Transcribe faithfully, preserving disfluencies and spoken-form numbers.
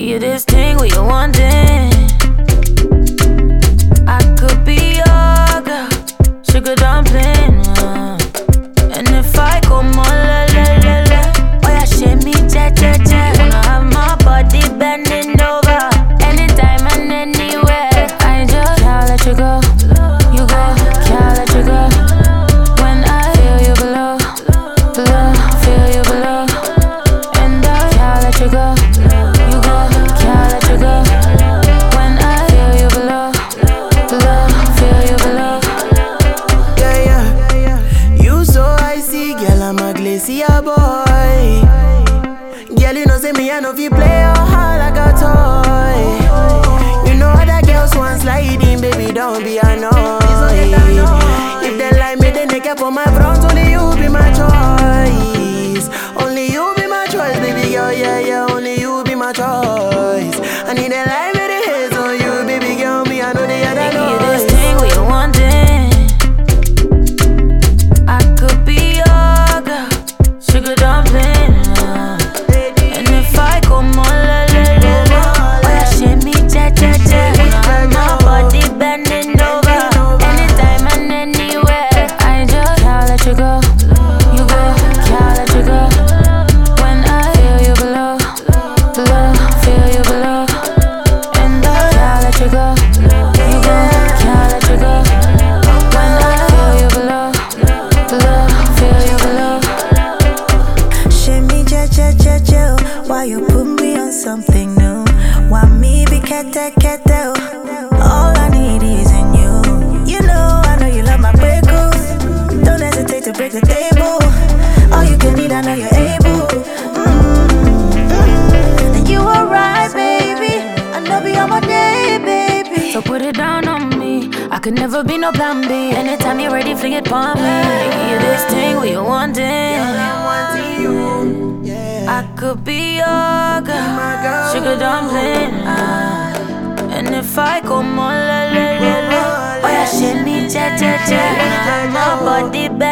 you this thing where you wanting. I could be your girl, sugar dumpling. Uh. And if I come on, la la la la, oh yeah, shake me, cha cha cha. You wanna have my body bending over, anytime and anywhere. I just can't let you go, you go, can't let you go. When I feel you below, below, feel you below, and I can't let you go, you go, can't let you go. When I feel you below, below, feel you below. Yeah, yeah, you so icy, girl, I'm a glacier boy. Girl, you know say me, I know if you play your heart like a toy. You know other girls want sliding, baby, don't be annoyed. If they like me, then they care for my front. Only you be my choice. Only you be my choice, baby girl, yeah, yeah. Only you be my choice. I need a life with the hands on you, baby girl. Me, I know the other you noise. this thing where you wanting. I could be your girl, sugar dumpling. Uh. And if I come on, la la la la, oh yeah, shake me, cha cha cha. Wanna have my body bending over, anytime and anywhere. I just can't let you go, you go, can't let you go. When I feel you below, below, feel you below, and I can't let you go, you go, can't let you go. When I feel you below, below, feel you below. Shimmy, cha cha cha cha. Why you put me on something new? Why me be kete kete? All I need is in you. You know, I know you love my breakthrough. Don't hesitate to break the table. All you can need, I know you're able. Mm-hmm. And you are right, baby. I know be on my day, baby. So put it down on me, I could never be no plan B. Anytime you're ready, fling it on me. You this thing where you wanting. I could be your girl, sugar dumpling. Uh. And if I come on, la la la la, oh yeah, shake me, cha cha cha. Wanna have my body back.